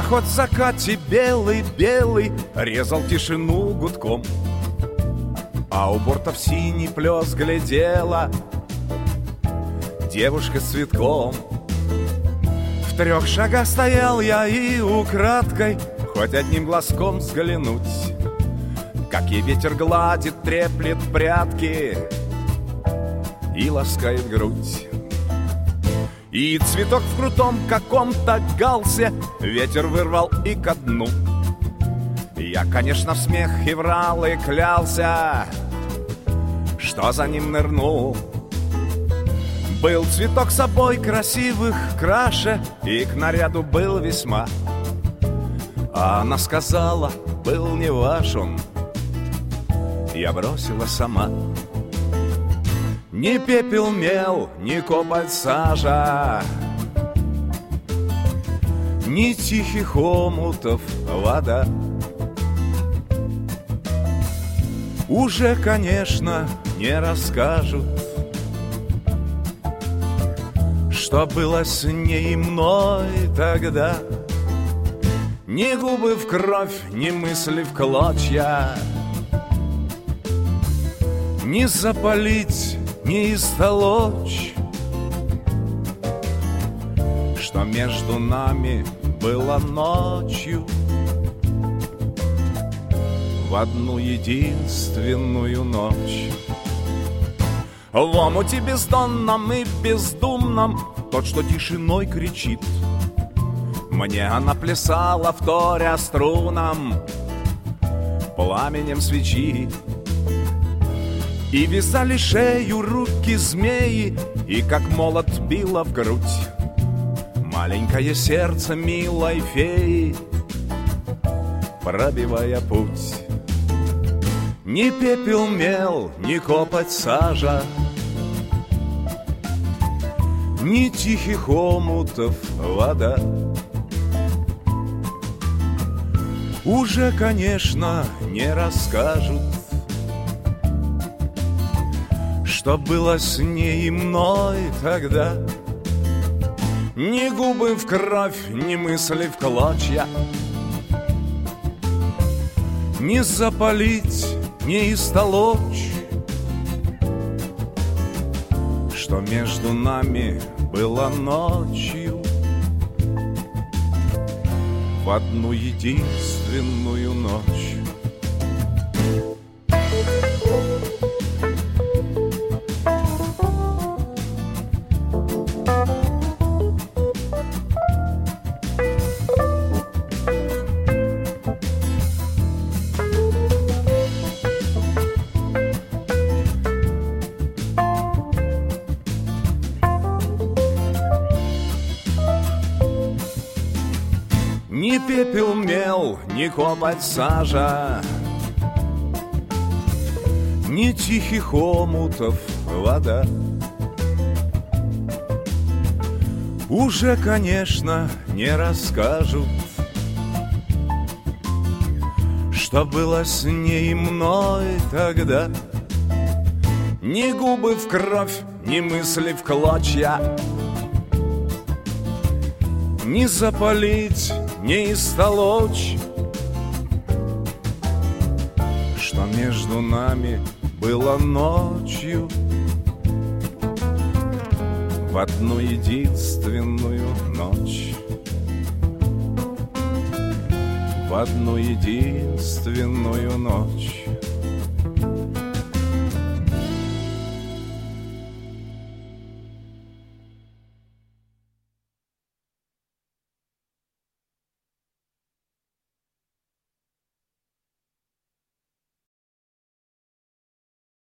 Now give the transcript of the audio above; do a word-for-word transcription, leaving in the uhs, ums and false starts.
Пароход в закате белый-белый резал тишину гудком, а у борта в синий плес глядела девушка с цветком. В трех шагах стоял я и украдкой хоть одним глазком взглянуть, как ей ветер гладит, треплет прядки и ласкает грудь. И цветок в крутом каком-то галсе ветер вырвал и ко дну. Я, конечно, в смех и врал и клялся, что за ним нырнул. Был цветок собой красивых краше и к наряду был весьма. А она сказала, был не ваш он. Я бросила сама. Ни пепел мел, ни копоть сажа, ни тихих омутов вода. Уже, конечно, не расскажут, что было с ней и мной тогда. Ни губы в кровь, ни мысли в клочья, ни запалить, ни истолочь, что между нами было ночью в одну единственную ночь. В омуте бездонном и бездумном тот, что тишиной кричит, мне она плясала, вторя струнам, пламенем свечи. И вязали шею руки змеи, и как молот било в грудь маленькое сердце милой феи, пробивая путь. Ни пепел мел, ни копоть сажа, ни тихих омутов вода. Уже, конечно, не расскажут, что было с ней и мной тогда. Ни губы в кровь, ни мысли в клочья, ни запалить, ни истолочь, что между нами было ночью в одну единственную ночь. Ни пепел мел, ни копоть сажа, ни тихих омутов вода. Уже, конечно, не расскажут, что было с ней и мной тогда. Ни губы в кровь, ни мысли в клочья, ни запалить, ни истолочь, что между нами было ночью в одну единственную ночь, в одну единственную ночь.